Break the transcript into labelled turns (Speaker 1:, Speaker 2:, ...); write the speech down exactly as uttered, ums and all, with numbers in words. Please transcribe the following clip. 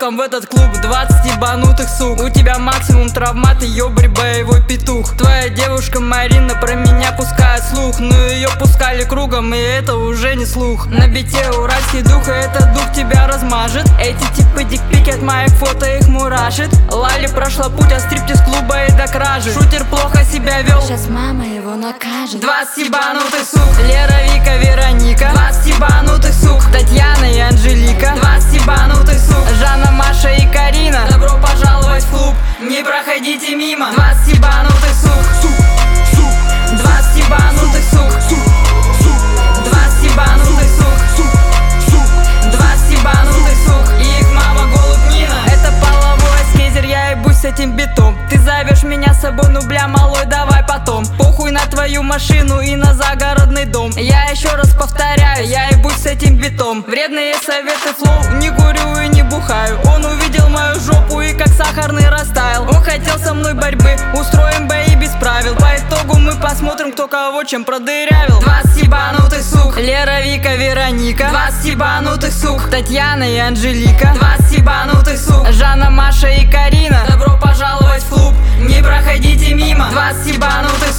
Speaker 1: welcome в этот клуб. Двадцать ебанутых сук. У тебя максимум травматы, ёбарь боевой петух. Твоя девушка Марина про меня пускает слух, но ее пускали кругом, и это уже не слух. На бите уральский дух, и этот дух тебя размажет. Эти типы дикпики от моих фото их мурашит. Лали прошла путь от стриптиз-клуба и до кражи. Шутер плохо себя вел,
Speaker 2: сейчас мама его накажет.
Speaker 1: Двадцать ебанутых сук. Лера, Вика, Вероника. Двадцать ебанутых сук. Татьяна и Анжелика. Двадцать ебанутых сук. Жанна, Маша и Карина. Добро пожаловать в клуб, не проходите мимо. Двадцать ебанутых сук. Сук, сук. Двадцать ебанутых сук. Сук, сук. Двадцать ебанутых сук. Сук, сук. Двадцать ебанутых сук. И их мама голубь Нина. Это половой скейзер, я ебусь с этим битом. Ты зовешь меня с собой, ну бля, малой, давай потом. Похуй на твою машину и на загородный дом. Я еще раз повторяю, я ебусь с этим битом. Вредные советы флоу, не курю и не бухаю. Он увидел мою жопу и как сахарный растаял. Он хотел со мной борьбы, устроим бои без правил. По итогу мы посмотрим, кто кого чем продырявил. Двадцать ебанутых сук. Лера, Вика, Вероника. Двадцать ебанутых сук. Татьяна и Анжелика. Двадцать ебанутых сук. Жанна, Маша и Карина. Добро пожаловать в клуб, не проходите мимо. Двадцать ебанутых